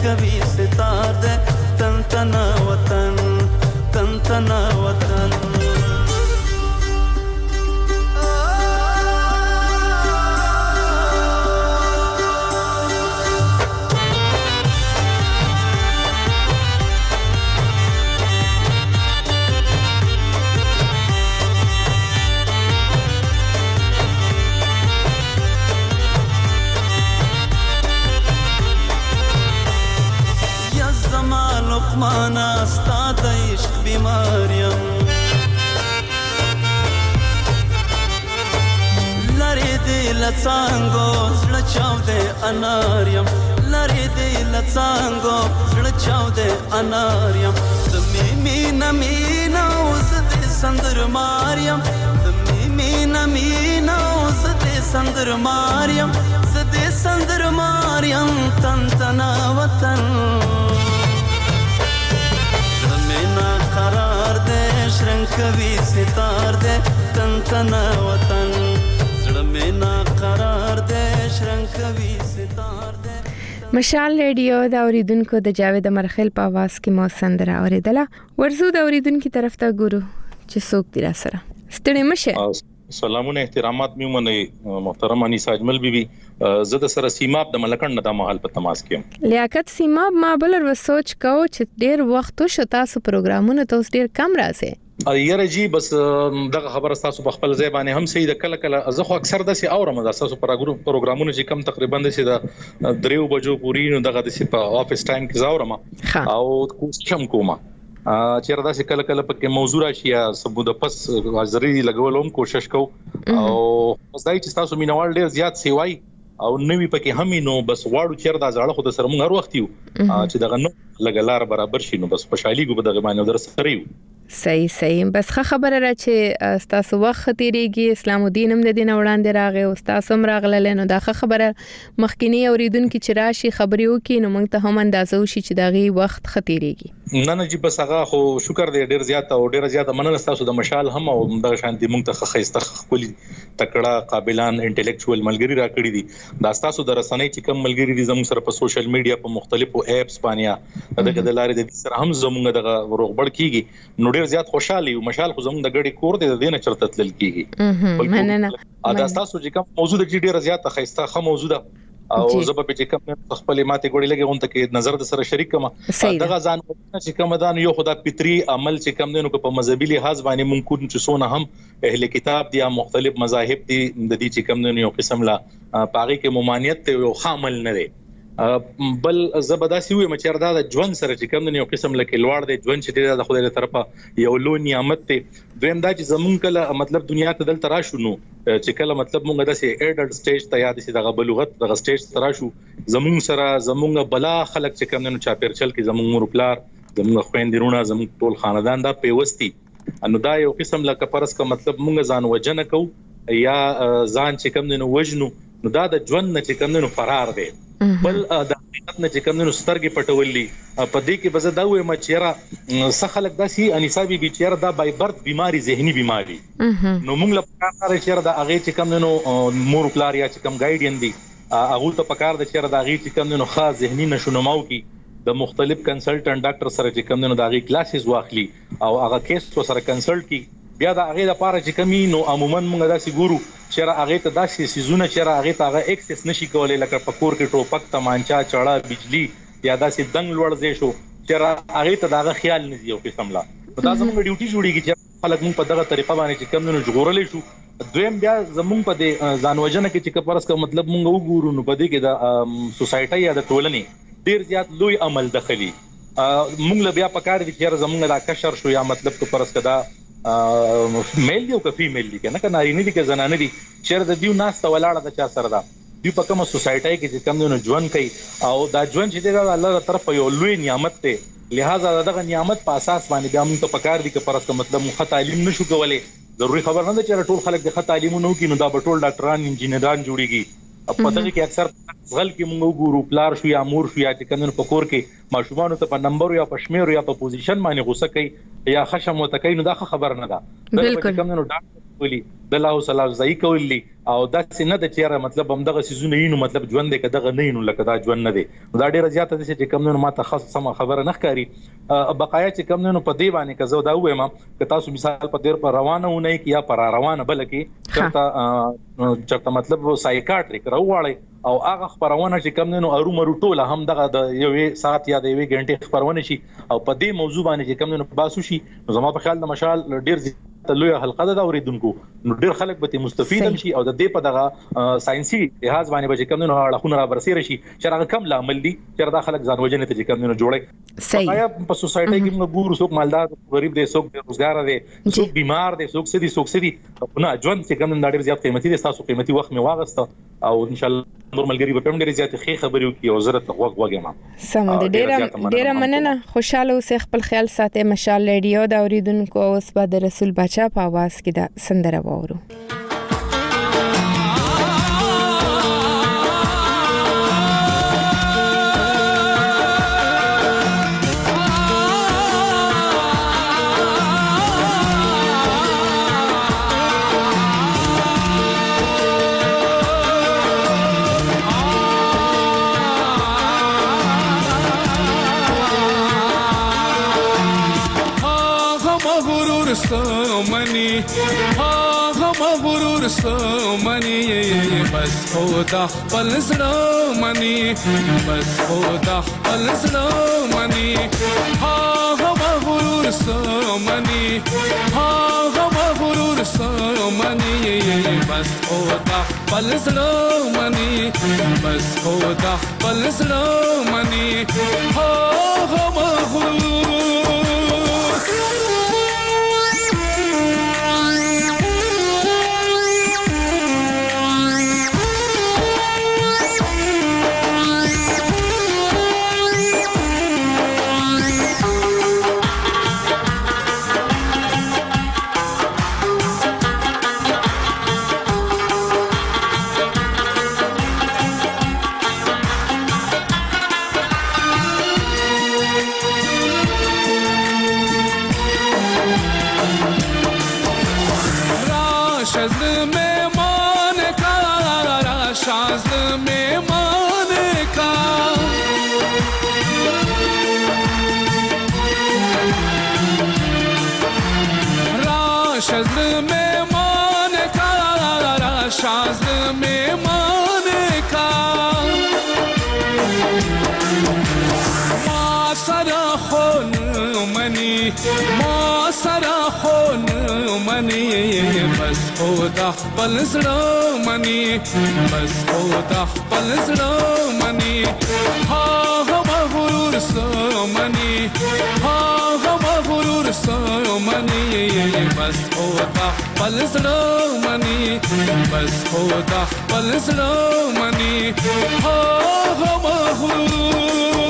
کوي ستار دے تن تنا وطن تن تنا وطن مانا ستا د عشق بیماریم لری دی لڅانګو زړه چاو دې اناریم لری دی لڅانګو زړه چاو دې اناریم د می مینا مینا اوس دې سندر ماریم د می مینا مینا اوس دې سندر ماریم زدې سندر ماریم تن تنا وطن قرار دے شرنگ کوي ستار دے تن تنا وطن زړه مې نا قرار دے شرنگ کوي ستار دے مشال ریډیو د اوریدونکو د جاوید مرخل په आवाज کې مو سندره اوریدله ورزو د اوریدونکو طرف ته ګورو چې څوک دی را سره ستړي مشه سلامونه احترامات مې منئ محترم انیسا اجمل بیبي زه د سره سیماب د ملکند د محل په تماس کې لیاقت سیماب ما بل ور سوچ کو چې ډیر وخت شو تاسو پروګرامونه تاسو ډیر کم راځي یاره جی بس دغه خبره تاسو په خپل ځای باندې هم صحیح د کله کله زه خو اکثر د سي اورم تاسو پروګرامونه چې کم تقریبا د سي د دریو بجو پورې نو دغه د سي په افیس ټایم کې زاورم او کوم کومه چیرې دا چې کله کله پکې موضوع راشي یا سبو د پس حاضرې لګولم کوشش کو او ځای چې تاسو مینوال ډیر زیات سیوای او نوې پکې هم نو بس واړو چیرې دا ځاړه خو د سره مونږ هر وخت یو چې دغه نو لګلار برابر شي نو بس خوشحالي کو دغه باندې در سره یو صحیح صحیح بس خبره را چې تاسو وخت تیریږي اسلام الدین هم د دین وړاندې راغی او تاسو هم راغله نو دا خبره مخکینی اوریدونکو چې راشي خبري وکي نو موږ ته هم اندازو شي چې دغه وخت ختیریږي نه نه جی بس هغه خو شکر دې ډیر زیات او ډیر زیات مننه تاسو د مشال هم او د شانتي موږ ته خېسته خپل تکړه قابلان انټلیکچوال ملګری را کړی دي دا تاسو د رسنۍ چې کوم ملګری دي زموږ سره په سوشل میډیا په مختلفو اپس باندې دغه د لارې د سره هم زموږ دغه روغبړ کیږي نو ډیر زیات خوشاله یو مشال خو زموږ د غړي کور دې د دینه چرته تل کیږي مننه دا تاسو چې کوم موضوع د ډیر زیات خېسته خه موضوع ده او زه په چې کوم خپل ماته ګوړې لګي غونته کې نظر د سره شریک کما دغه ځان چې کوم دان یو خدا پتري عمل چې کوم دینو په مذهبي لحاظ باندې ممکن چې سونه هم اهل کتاب دي مختلف مذاهب دي د دې چې کوم دینو یو قسم لا پاغي کې ممانعت ته یو خامل نه دی بل زبداسي وي مچردا د ژوند سره چې کوم یو قسم لکه لوړ دی ژوند چې د خدای له طرفه یو لو نعمت ته دویم دا چې زمون کله مطلب دنیا ته دل ترا شونو چې کله مطلب مونږ د سي اډلټ سټیج ته یاد سي د بلوغت د سټیج ترا شو زمون سره زمون بلا خلک چې کوم نو چا پیرچل کې زمون مور پلار زمون خويندرونه زمون ټول خاندان دا پیوستي انو دا یو قسم لکه پرس کا مطلب مونږ ځان وجنه کو یا ځان چې کوم نو وجنو نو دا د ژوند نه چې کوم نو فرار دی بل د حقیقت نه چې کوم نو سترګې پټولې په دې کې بزه دا وې ما چیرې څه خلک داسي انیسابي بي چیرې دا بای برت بيماري ذهني بيماري نو موږ له پکار چیرې دا هغه چې کوم نو مور پلار یا چې کوم ګایډین دي هغه ته پکار د چیرې دا هغه چې کوم نو خاص ذهني نشونماو کی د مختلف کنسلټنټ ډاکټر سره چې کوم نو دا هغه کلاسز واخلي او هغه کیس سره کنسلټ کی بیا دا هغه لپاره چې کمی نو عموما موږ داسې ګورو چې هغه ته داسې سيزونه چې هغه ته هغه اکسس نشي کولای لکه پکور کې ټوپک تمانچا چړه بجلی یا داسې دنګ لوړ ځای شو چې هغه ته دا خیال نه دی او قسم لا دا زموږ ډیوټي جوړیږي چې خلک موږ په دغه طریقه باندې چې کم نو جوړولې شو دویم بیا زموږ په دې ځانوجنه کې چې کپرس کا مطلب موږ وګورو نو په دې کې د سوسایټي یا د ټولنې ډیر زیات لوی عمل دخلي موږ له بیا پکار دي چې زموږ دا کشر شو یا مطلب کپرس کدا میل دی او که فیمیل دی کنه کنه نارینه دي که زنانه دي چیرې د دیو ناس ته ولاړه د چا سره دا دی په کومه سوسایټي کې چې کم نو ژوند کوي او دا ژوند چې دی د الله تر طرف یو لوی نعمت ته لہذا دغه نعمت په اساس باندې بیا موږ ته پکار دي چې پرسته مطلب مخ تعلیم نشو کولای ضروري خبر نه ده چې ټول خلک د تعلیم نو کې نو دا ټول ډاکټران انجینران جوړيږي په دغه کې اکثر ځغل کې موږ وګورو پلار شو یا مور شو یا چې کمنو په کور کې ماشومان ته په نمبر یا په شمیر یا په پوزیشن باندې غوسه کوي یا خشم وتکای نو دا خبر نه ده بالکل کمنو ډاکټر ویلي د الله سلام زئی کولی او دا څنګه د چیرې مطلب هم دغه سيزونه یې نو مطلب ژوند دې کداغه نه نو لکه دا ژوند نه دی دا ډیره زیاته ده چې کمنو ماته خاص سم خبره نه ښکاری بقایا چې کمنو په دی باندې کزو دا وایم ک تاسو مثال په دیر پر روانه ونه کی یا پر روانه بلکې چرته چرته مطلب سایکاټریک راوړی او هغه خبرونه چې کمنو ارو مرو ټوله هم دغه د یوې ساعت یا د یوې غنټې خبرونه شي او په دې موضوع باندې چې کمنو باسو شي زما په خیال د مشال ډیر لوی حلقه ده اوریدونکو نو ډیر خلک به مستفید هم شي او د دې په دغه ساينسي لحاظ باندې به کمنو اړخونه را برسېر شي چې هغه کم لامل دي چې دا خلک ځان وجنه ته کمنو جوړي صحیح آیا په سوسايټي کې موږ ګورو څوک مالدار غریب دي څوک روزګار دي څوک بیمار دي څوک سدي څوک سدي نه ژوند چې کمنو ډیر زیات قیمتي دي تاسو قیمتي وخت می واغسته او ان شاء الله نور ملګری به هم ډیر زیات ښه خبرې وکړي او زړه ته وګ وګم سم د ډیر ډیر مننه خوشاله اوسې خپل خیال ساتي مشال ریډیو دا اوریدونکو اوس به د رسول بچا په आवाज کې دا سندره وورو سمني ها غرور سمني بس خدا خپل زړه مني بس خدا خپل زړه مني ها غرور سمني ها غرور سمني بس خدا خپل زړه مني بس خدا خپل زړه مني ها غرور بس خدا خپل زړه مني بس خدا خپل زړه مني ها غرور سمني ها غرور سمني بس خدا خپل زړه مني بس خدا خپل زړه مني ها غرور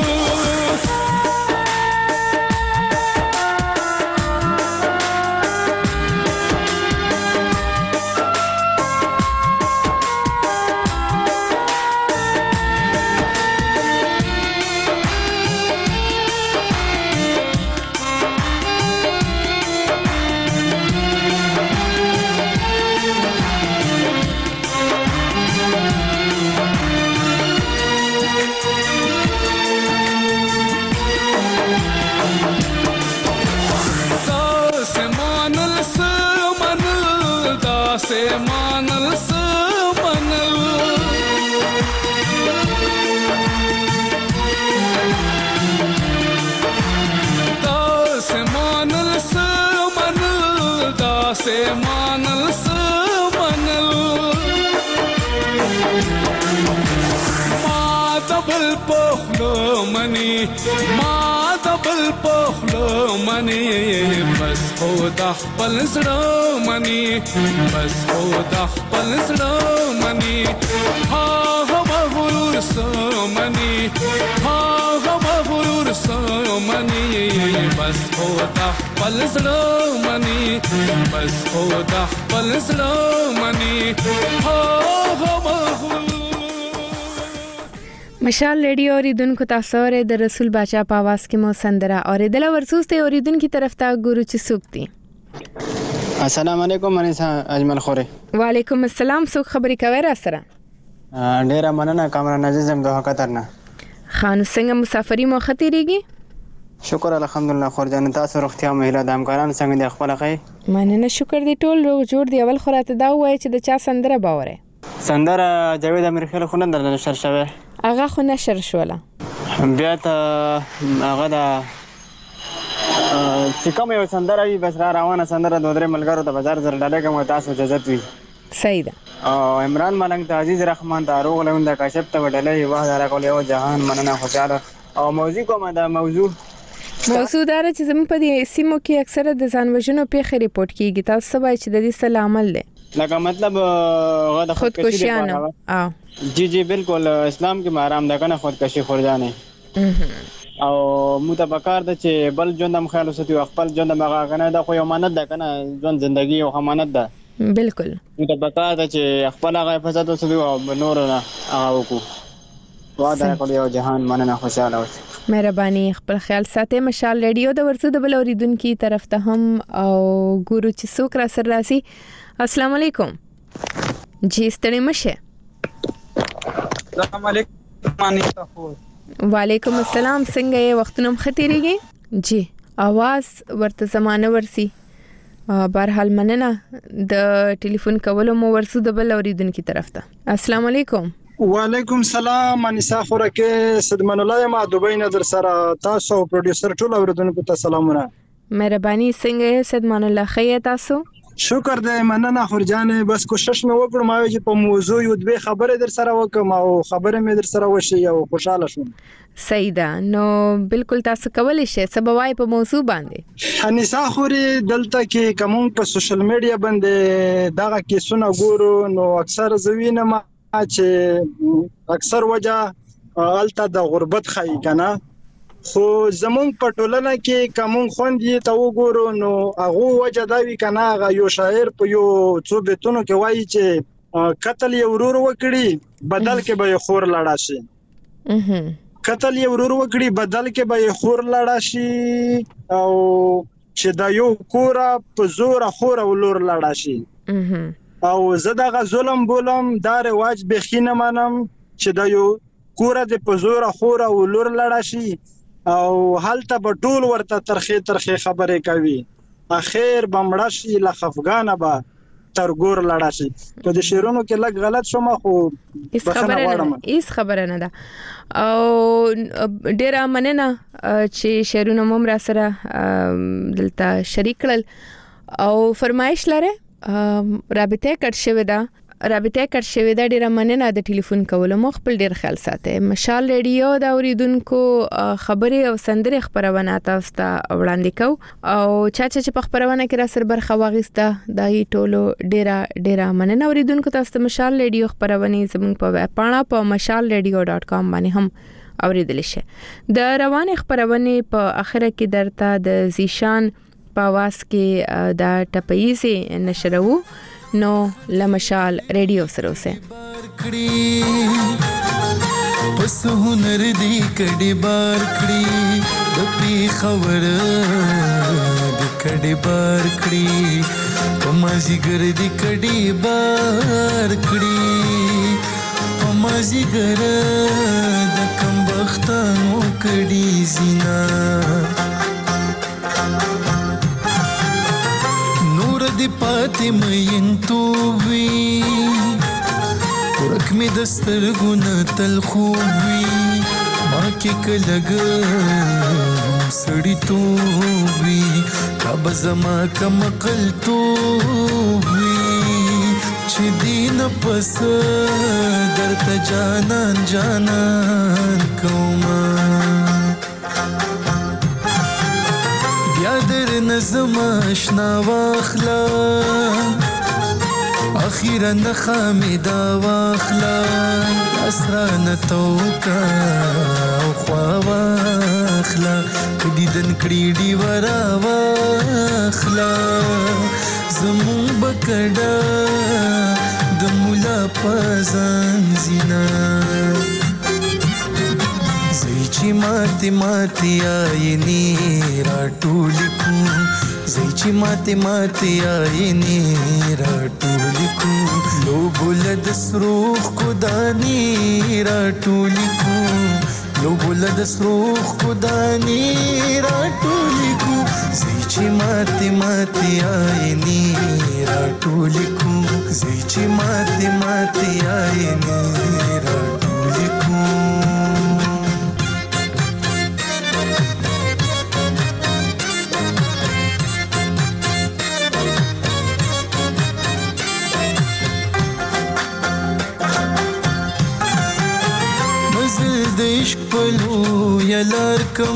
بس خدا خپل زړه مني بس خدا خپل زړه مني ها غرور سمني ها غرور سمني بس خدا خپل زړه مني بس خدا خپل زړه مني ها غرور مشال ریډیو اوریدونکو تاسو سره د رسول باچا په आवाज کې مو سندره اوریدل ورسوسته اوریدونکو طرف ته ګورو چې سوکتي. السلام علیکم انیسا اجمل خوره. وعلیکم السلام. څوک خبرې کوي را سره؟ ډیره مننه کامران عزیزم د حقیقترنه. خان څنګه مسافری مو ختیریږي؟ شکر الحمدلله خورجان تاسو روغتیا مهله د همکارانو څنګه د خپل خی؟ مننه شکر دی ټول روغ جوړ دی. اول خراته دا وای چې د چا سندره باوره؟ سندره جاوید امیرخیل خو نه درنه نشر شوه. هغه خو نشر شوله. بیا ته هغه دا چې کوم یو سندره وي بس را روانه سندره د درې ملګرو ته بازار زر ډاله کوم تاسو اجازه وي. صحیح ده. او عمران ملنګ ته عزیز رحمان ته روغ لوند کاشف ته وډلې واه دا کول یو جهان مننه خوشاله او موضوع کوم دا موضوع موضوع دا چې زموږ په دې سیمو کې اکثره د ځانوژنو پیښې ریپورت کیږي. تاسو وایي چې د دې څه عمل دی؟ لکه مطلب غو د خودکشي نه او جی جی بالکل اسلام کې حرام ده کنه خودکشي خورجانه او متبکر ده چې بل ژوند هم خیال وساتي خپل ژوند مغه کنه دا خو یو امانت ده کنه ژوند ژوندۍ او امانت ده. بالکل متبکر ده چې خپل هغه حفاظت وساتي او نور نه هغه وکړو. واده کول یو جهان مننه خوشاله اوسئ. مهرباني خپل خیال ساتئ. مشال ریډیو د ورسو د بل اوریدونکو طرف ته هم او ګورو چې څوک را سره راسي. السلام علیکم. جی ستړي مشه. السلام علیکم انیسا خور. وعلیکم السلام. څنګه یې وختونم ختیریږي؟ جی आवाज ورته زمانه ورسي. بهرحال مننه د ټلیفون کولو مو ورسو د بل اوریدونکو طرف ته. السلام علیکم. وعلیکم سلام انیسا خورکه صدمن الله ما دوبۍ نظر سره تاسو پروډوسر ټول اوریدونکو ته سلامونه. مهرباني څنګه صدمن الله خیر تاسو؟ شکر دې مننه خورجانه بس کوشش مې وکړم ما چې په موضوع یو دوه خبره در سره وکم او خبره مې در سره وشي او خوشاله شوم. صحیح ده. نو بالکل تاسو کولای شئ سبوای په موضوع باندې. انیسا خوري دلته کې کوم په سوشل میډیا باندې دغه کیسونه ګورو نو اکثر زوینه ما چې اکثر وجه الته د غربت خای کنه خو زمون په ټولنه کې کوم خوندې ته وګورو نو هغه وجه دا وی کنه هغه یو شاعر په یو څو بیتونو کې وایي چې قتل یې ورور وکړي بدل کې به خور لړا شي. قتل یې ورور وکړي بدل کې به خور لړا شي او چې دا یو کورا په زور خور او لور لړا شي. او زه دغه ظلم بولم دا رواج بخینه منم چې دا یو کورا د په زور خور او لور لړا شي او حالت په ټول ورته ترخه ترخه خبرې کوي. اخر بمړه شي ل افغان به تر ګور لړا شي. په دې شیرونو کې لګ غلط شوم خو هیڅ خبره نه هیڅ خبره نه ده او ډیره مننه چې شیرونو مم را سره دلته شریک کړل او فرمایش لره رابطه کټ شوی دا رابطه کټ شوی دا ډیره مننه د ټلیفون کولو مخ خپل ډیر خیال ساتئ. مشال ریډیو دا اوریدونکو خبرې او سندرې خبرونه تاسو ته وړاندې کو او چا چې په خبرونه کې را سر برخه واغسته دای ټولو ډیره ډیره مننه اوریدونکو تاسو ته مشال ریډیو خبرونه زموږ په ویب پاڼه په مشال ریډیو ډاټ کام باندې هم اوریدل شي. د روانه خبرونه په اخره کې درته د زیشان په आवाज کې دا ټپایزي نشرو نو لمشال ریډیو سره اوسه. پس هنر دی کډي بار کړی د پی خبر د کډي بار کړی په مازی ګر دی کډي بار کړی په مازی ګر د کم بختانو کډي زینا دی پاتې مې انتووي ورک می دستر ګنا تل خوبي ما کې کلګ سړی تووي کب زما کم قل تووي چې دین پس درته جانان جانان کوما یادر نظم اشنا واخلا اخیرا نخامیدا واخلا اسران توکا او خوا واخلا دیدن کړي دی ورا واخلا زمون بکډا د مولا پزان زینا چې ماته ماته آینې راټولې کړو زه چې ماته ماته آینې راټولې کړو لوبل د سروخ کو دانی راټولې کړو لوبل د سروخ کو دانی راټولې کړو زه چې ماته ماته آینې راټولې کړو زه چې ماته ماته آینې راټولې کړو عشق پلو یلار کم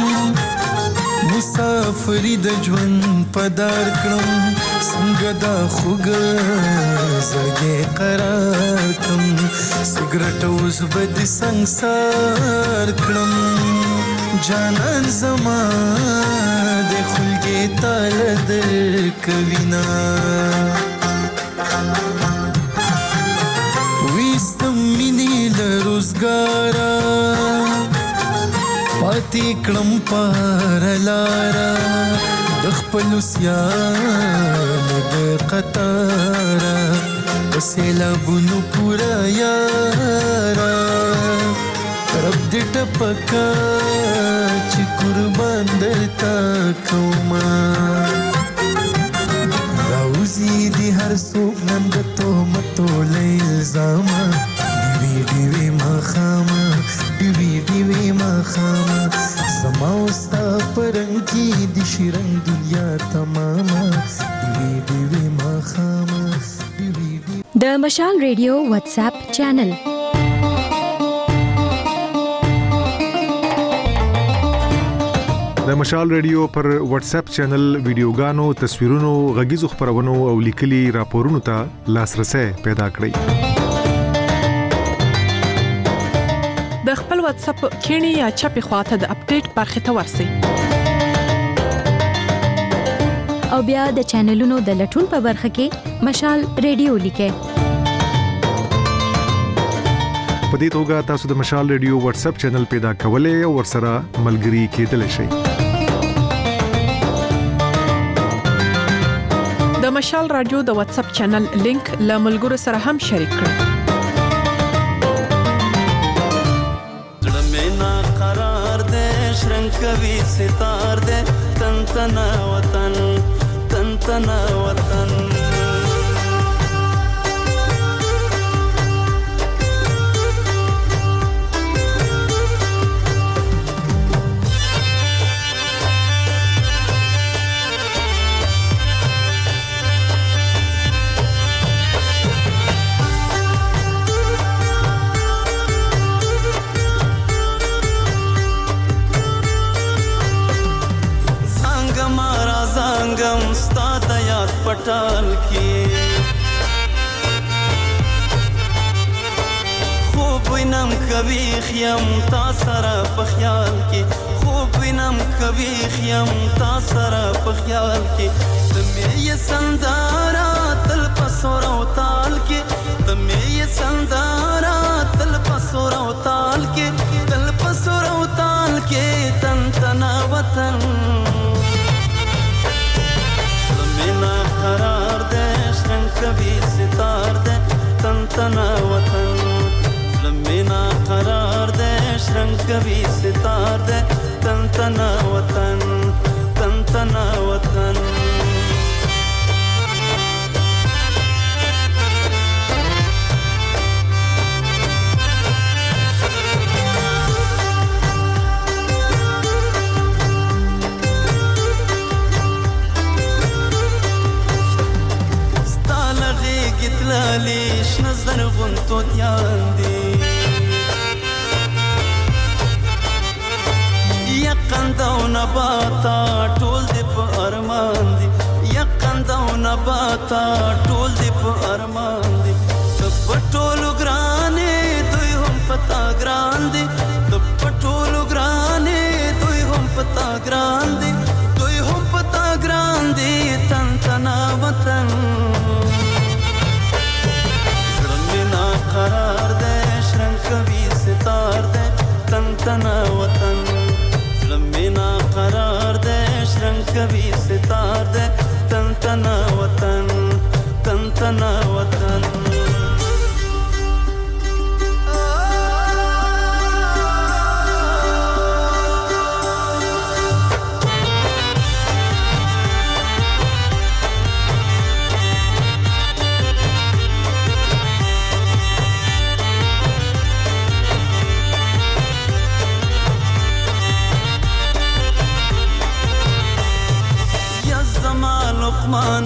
مسافری د ژوند پدار کړم څنګه دا خوګ زګې قرار کړم سیګریټ اوس بد سنگسار کړم جانان زما د خلګې تل د کوینا وستم مینې لروزګارا پاتې کړم پار لارا د خپل سیال د قطار وسیلابونو پورا یارا رب دې ټپکا چې قربان درتا کوما راوزی دی هر څوک نن د تهمتو له الزام دیوی دیوی مخامه دیوی دیوی مخامه زما وستا پرنګ کې د شیرنګ دنیا تمامه دیوی دیوی مخامه دیوی دیوی د مشال ریډیو واتس اپ چینل د مشال ریډیو پر واتس اپ چینل ویډیوګانو تصویرونو غږیزو خبرونو او لیکلي راپورونو ته لاسرسي پیدا کړئ د خپل واتس اپ کینی یا چپی خواته د اپډیټ برخه ته ورسئ او بیا د چینلونو د لټون په برخه کې مشال ریډیو لیکئ په دې توګه تاسو د مشال ریډیو واتس اپ چینل پیدا کولای او ورسره ملګري کېدلی شئ د مشال رادیو د واتس اپ چینل لینک له ملګرو سره هم شریک کړئ زړه مې نا قرار دې شرنګ کوي ستار دې تن تن وطن تن تن وطن पटाल की खूब विनम कभी खियम तासरा पख्याल की खूब विनम कभी खियम तासरा पख्याल की तुम्हें ये संदारा तल पसोरा ताल के तुम्हें ये संदारा तल पसोरा ताल के तल पसोरा ताल के तन तना वतन ना करार दे शरंग कभी सितार दे तन तना वतन लम्मीना करार दे शरंग कभी सितार दे तन तना वतन तन तना वतन ليش نظر غنتو دياندي يقن دو نباتا طول دي په ارمان دي يقن دو نباتا طول دي په ارمان دي پټولو ګرانې دوی هم پتا ګران دي پټولو ګرانې دوی هم پتا ګران دي دوی هم پتا ګران دي تن تنا وطن قرار دے شرنگ کبھی ستار دے تن تنا وطن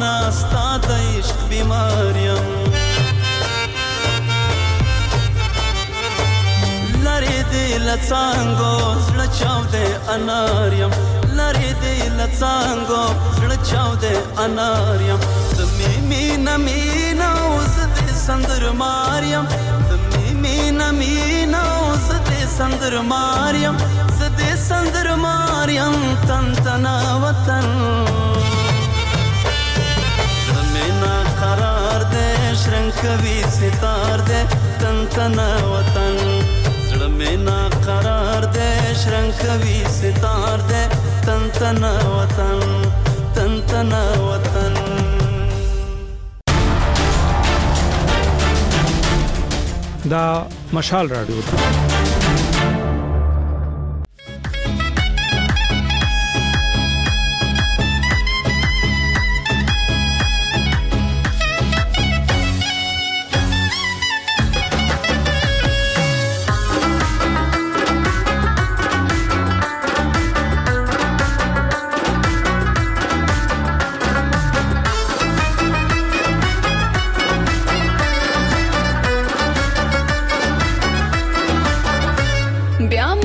زمانہ ستا د عشق بیماریم لری دی لڅانګو زړه چاودې اناریم لری دی لڅانګو زړه چاودې اناریم د میمی نمینا اوس دې سندر ماریم د میمی نمینا اوس دې سندر ماریم زدې سندر ماریم تن تنا وطن زمینا قرار دې شرنګ کوي ستار دې تن تنا وطن زمینا قرار دې شرنګ کوي ستار دې تن تنا وطن تن تنا وطن دا مشال رادیو بیا